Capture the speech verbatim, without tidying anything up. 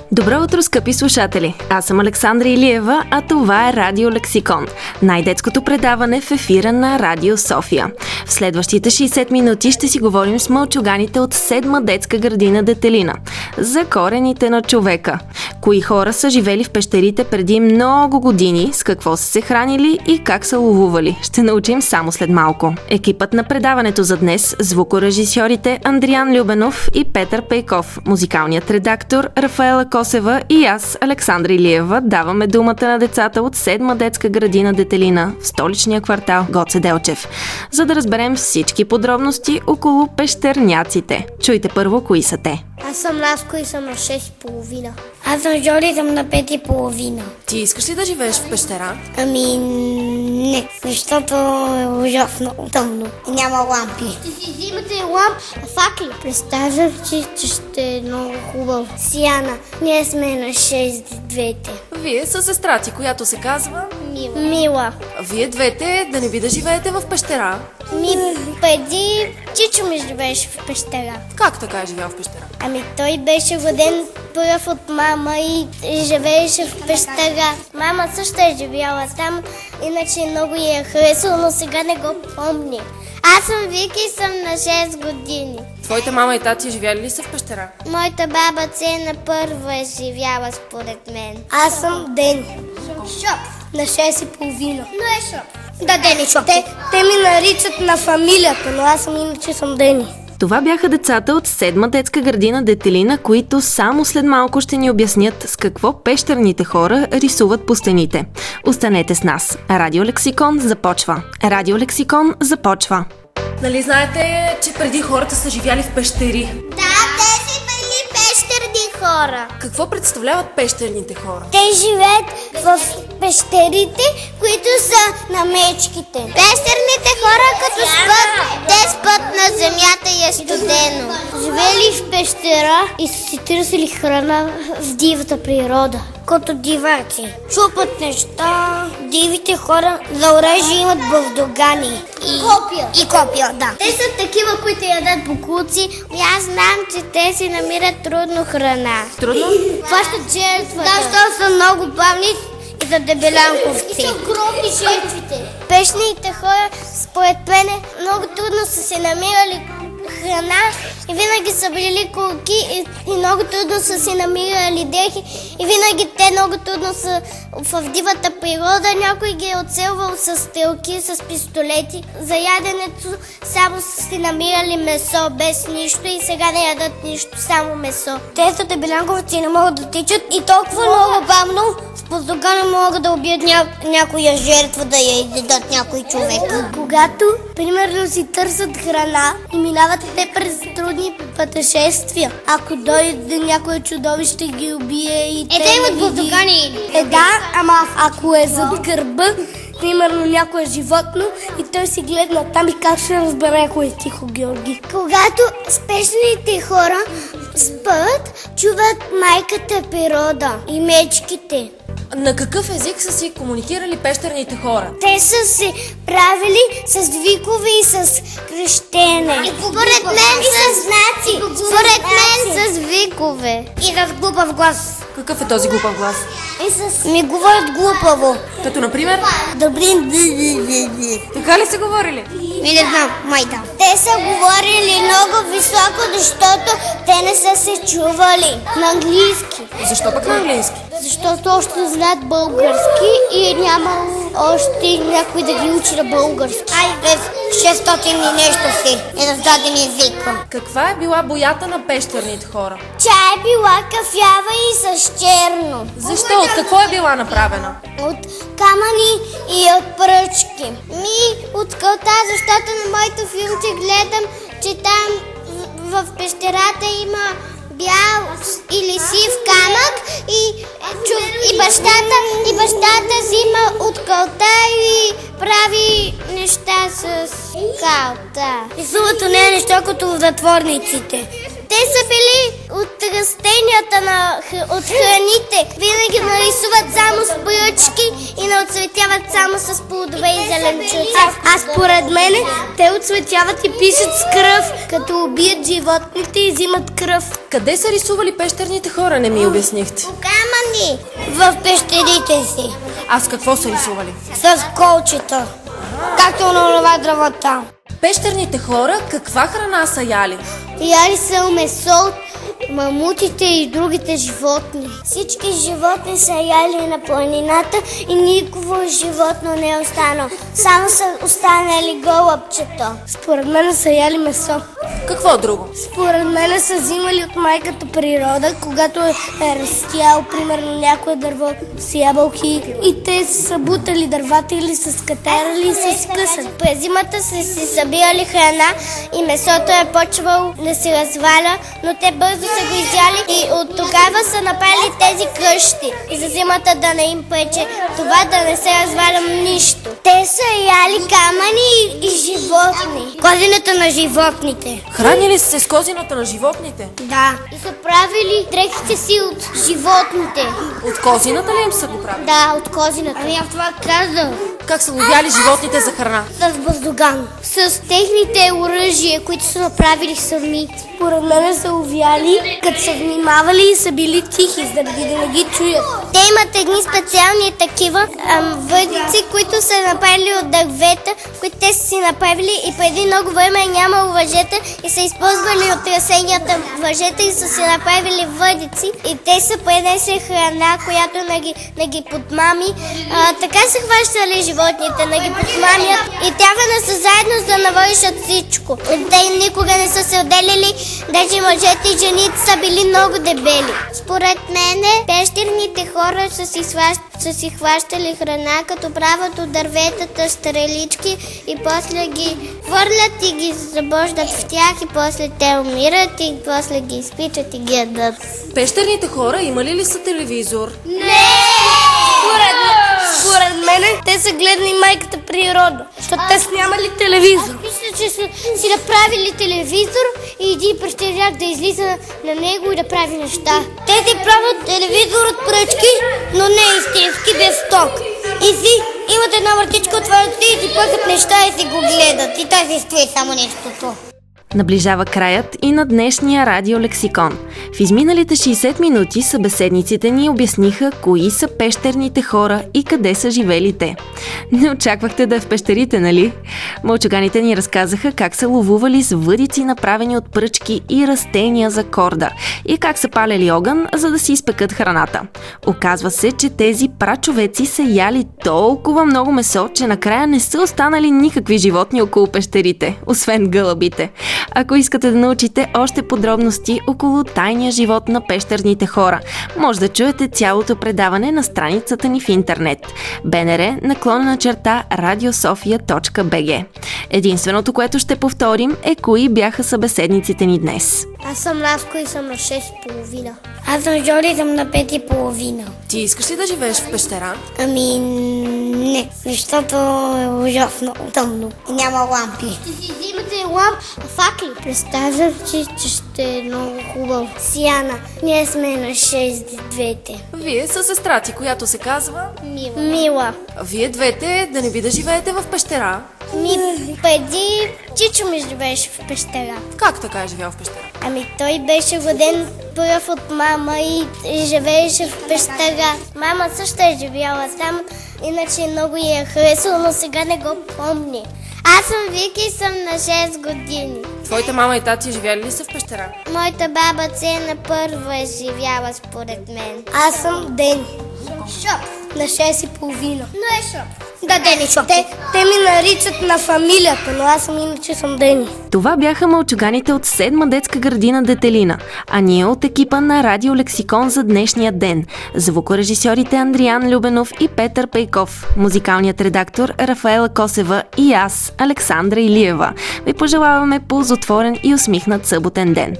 Добро утро, скъпи слушатели! Аз съм Александра Илиева, а това е Радио Лексикон, най-детското предаване в ефира на Радио София. В следващите шейсет минути ще си говорим с мълчуганите от седма детска градина Детелина за корените на човека. Кои хора са живели в пещерите преди много години, с какво са се хранили и как са ловували. Ще научим само след малко. Екипът на предаването за днес, звукорежисьорите Андриан Любенов и Петър Пейков, музикалният редактор Рафаела Косева и аз, Александра Илиева, даваме думата на децата от седма детска градина Детелина в столичния квартал Гоце Делчев, за да разберем всички подробности около пещерняците. Чуйте първо кои са те. Аз съм Ласко и съм на шест и половина. Аз съм Жоли и съм на пет и половина. Ти искаш ли да живееш в пещера? Ами не, защото е ужасно тъмно. Няма лампи. Ще си взимате ламп, факли. Представях, че, че ще е много хубаво. Сияна, ние сме на шест двете. Вие са сестра ти, която се казва? Мила. Мила. Вие двете да не би да живеете в пещера? Ми, преди Чичо ми живееше в пещера. Как така е живял в пещера? Ами той беше роден пръв от мама и, и живееше в пещера. Мама също е живяла там, иначе много я е харесало, но сега не го помни. Аз съм Вики и съм на шест години. Твоите мама и тати живяли ли са в пещера? Моята баба Цена първа е живяла според мен. Аз съм Дени. Шоп. На шест и половина. Но е Шоп. Да, Дени Шоп. Те, те ми наричат на фамилията, но аз съм иначе съм Дени. Това бяха децата от седма детска градина Детелина, които само след малко ще ни обяснят с какво пещерните хора рисуват по стените. Останете с нас. Радио Лексикон започва. Радио Лексикон започва. Нали знаете, че преди хората са живяли в пещери? Да, те си били пещерни хора. Какво представляват пещерните хора? Те живеят в пещерите, които са на мечките. Пещерните хора като спът, те спът на земята и е студено. Живели в пещера и са си търсили храна в дивата природа. Като диваци. Чупат неща. Дивите хора за оръжие имат бълдогани. И копия. И копия, да. Те са такива, които ядат бокуци. Аз знам, че те си намират трудно храна. Трудно? Хващат жертвата. Да, защото са много бавни и за дебелянковци. И са гробни жертвите. Пещерните хора, според мен, много трудно са се намирали храна и винаги са били колки и, и много трудно са си намирали дрехи и винаги те много трудно са в дивата природа. Някой ги е оцелвал с стрелки, с пистолети. За яденето само са си намирали месо без нищо и сега не ядат нищо, само месо. Те са дебелянковци, не могат да тичат и толкова много бавно с поздогана могат да убият ня... някоя жертва, да я изядат някой човек. Когато, примерно, си търсят храна и минават те през трудни пътешествия. Ако дойде някое чудовище ги убие и е, те... Е, те имат поздогани. Е, да, ама ако е зад гърба, примерно някое животно и той си гледна там и как ще разбере, ако е тихо, Георги? Когато спешните хора спът, чуват майката природа и мечките. На какъв език са си комуникирали пещерните хора? Те са се правили с викове и с крещене. И според мен и с знаци. Според мен с викове. И с глупав глас. Какъв е този глупав глас? И с... Ми говорят глупаво. Като например? Добри. Така ли са говорили? Ми не знам, май да. Те са говорили много високо, защото те не са се чували на английски. Защо пък на английски? Защото още знаят български и няма още някой да ги учи на български. Ай, шестстотин и нещо си е раздаден език. Каква е била боята на пещерните хора? Тя е била кафява и с черно. Защо? От какво е била направена? От камъни и от пръчки. Ми от скалта, защото на моето филмче гледам, че там в, в пещерата има бял или сив камък и, и, бащата, и бащата взима от калта и прави неща с калта. Рисуват нея неща като в затворниците. Те са били от растения, историята на, от храните. Винаги нарисуват само с пръчки и не оцветяват само с плодове и зеленчуци. А според мене те оцветяват и пишат с кръв, като убият животните и взимат кръв. Къде са рисували пещерните хора, не ми обяснихте? По камъни в пещерите си. А с какво са рисували? С колчета, както на това дървата. Пещерните хора каква храна са яли? Яли са месо, мамутите и другите животни. Всички животни са яли на планината и никакво животно не е останало. Само са останали голъбчета. Според мен са яли месо. Какво друго? Според мен са взимали от майката природа, когато е растял, примерно, някое дърво с ябълки и те са бутали дървата или са скатарали и са скъсали. През зимата са си събирали храна и месото е почвало да се разваля, но те бързо са го изяли и от тогава са направили тези къщи. И за зимата да не им прече това да не се разваля нищо. Те са яли камъни и, и животни. Козината на животните. Хранили са се с козината на животните? Да. И са правили дрехите си от животните. От козината ли им са го правили? Да, от козината. Ами аз това казах. Как са ловяли животните за храна? С баздоган. С техните оръжия, които са направили сами. Според мен са ловяли, като са внимавали и са били тихи, за да не ги чуят. Те имат едни специални такива ам, въдици, които са направили от дървета, които те са си направили и преди много време нямало въжета и са използвали от растенията въжета и са си направили въдици и те са пренесли храна, която не ги, не ги подмами. А, така са хващали животните, не ги подмамят и трябва да са заедно, за да навършат всичко. Те никога не са се отделили, даже мъжете и жените са били много дебели. Според мене, пещерните хора са си, сващ, са си хващали храна, като правят от дърветата стрелички и после ги хвърлят и ги забождат в тях и после те умират и после ги изпичат и ги ядат. Пещерните хора имали ли са телевизор? Не! Според, според мене те са гледали майката природа, защото те са нямали телевизор. Аз мисля, че са си направили телевизор и един пещеряк да излиза на него и да прави неща. Те си правят телевизор от пръчки, но не истински, без ток. И си имат една въртичка, отварят си и си пъкат неща и си го гледат. И той си стои само нещото. Наближава краят и на днешния радиолексикон. В изминалите шейсет минути събеседниците ни обясниха кои са пещерните хора и къде са живели те. Не очаквахте да е в пещерите, нали? Мълчуганите ни разказаха как са ловували с въдици, направени от пръчки и растения за корда, и как са палели огън, за да си изпекат храната. Оказва се, че тези прачовеци са яли толкова много месо, че накрая не са останали никакви животни около пещерите, освен гълъбите. Ако искате да научите още подробности около тайния живот на пещерните хора, може да чуете цялото предаване на страницата ни в интернет бнр наклонена черта радиософия точка бг. Единственото, което ще повторим, е кои бяха събеседниците ни днес. Аз съм Лавко и съм на шест и половина. Аз съм Жоли и съм на пет и половина. Ти искаш ли да живееш в пещера? Ами не, защото е ужасно тъмно и няма лампи. Ще си взимате ламп, факли. Представях, че, че ще е много хубаво. Сияна, ние сме на шест двете. Вие са сестра ти, която се казва? Мила. Мила. Вие двете да не би да живеете в пещера? Ми, преди Чичо ми живееше в пещера. Как така е живял в пещера? Ами той беше воден пръв от мама и, и живееше в пещера. Мама също е живяла там, иначе много я е харесало, но сега не го помни. Аз съм Вики и съм на шест години. Твоите мама и тати живяли ли са в пещера? Моята баба Цена първа е живяла според мен. Аз съм Дени. Шоп. На шест и половина. Но е Шоп. Да, Дени Шоп. Те, те ми наричат на фамилията, но аз съм иначе съм Дени. Това бяха мълчуганите от седма детска градина Детелина, а ние от екипа на Радио Лексикон за днешния ден. Звукорежисьорите Андриан Любенов и Петър Пейков, музикалният редактор Рафаела Косева и аз, Александра Илиева. Ви пожелаваме ползотворен и усмихнат съботен ден.